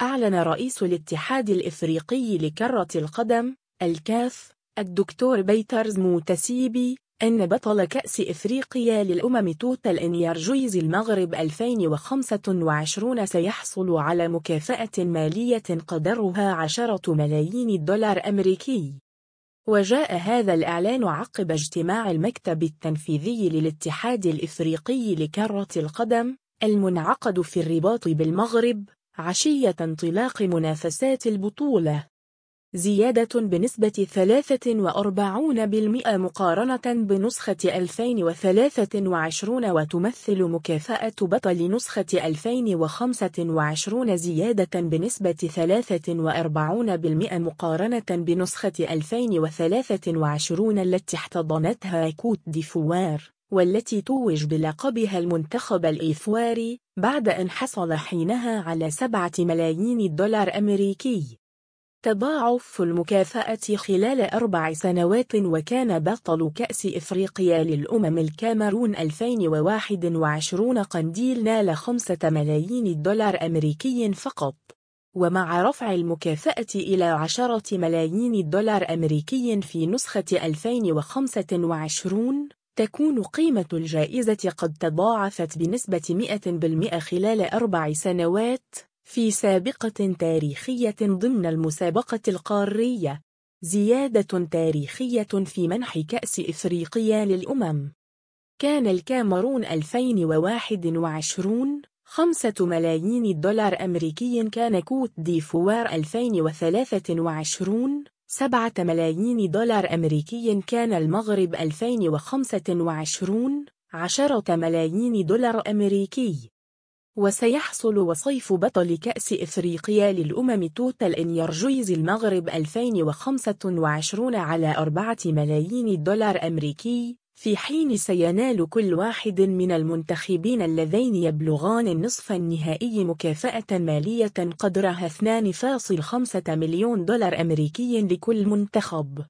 أعلن رئيس الاتحاد الإفريقي لكرة القدم الكاف الدكتور بيترز موتسيبي أن بطل كأس إفريقيا للأمم توتال إنيارجويز المغرب 2025 سيحصل على مكافأة مالية قدرها 10 ملايين دولار أمريكي. وجاء هذا الإعلان عقب اجتماع المكتب التنفيذي للاتحاد الإفريقي لكرة القدم المنعقد في الرباط بالمغرب عشية انطلاق منافسات البطولة. زيادة بنسبة 43% مقارنة بنسخة 2023 وتمثل مكافأة بطل نسخة 2025 زيادة بنسبة 43% مقارنة بنسخة 2023 التي احتضنتها كوت ديفوار، والتي توج بلقبها المنتخب الإيفواري بعد أن حصل حينها على 7 ملايين دولار أمريكي. تضاعف المكافأة خلال 4 سنوات، وكان بطل كأس إفريقيا للأمم الكاميرون 2021 قنديل نال 5 ملايين دولار أمريكي فقط. ومع رفع المكافأة إلى 10 ملايين دولار أمريكي في نسخة 2025 تكون قيمة الجائزة قد تضاعفت بنسبة 100% خلال 4 سنوات في سابقة تاريخية ضمن المسابقة القارية. زيادة تاريخية في منح كأس إفريقيا للأمم. كان الكاميرون 2021 5 ملايين دولار أمريكي، كان كوت ديفوار 2023 7 ملايين دولار أمريكي، كان المغرب 2025 10 ملايين دولار أمريكي. وسيحصل وصيف بطل كأس إفريقيا للأمم توتال إنيارجويز المغرب 2025 على 4 ملايين دولار أمريكي، في حين سينال كل واحد من المنتخبين اللذين يبلغان النصف النهائي مكافأة مالية قدرها 2.5 مليون دولار أمريكي لكل منتخب.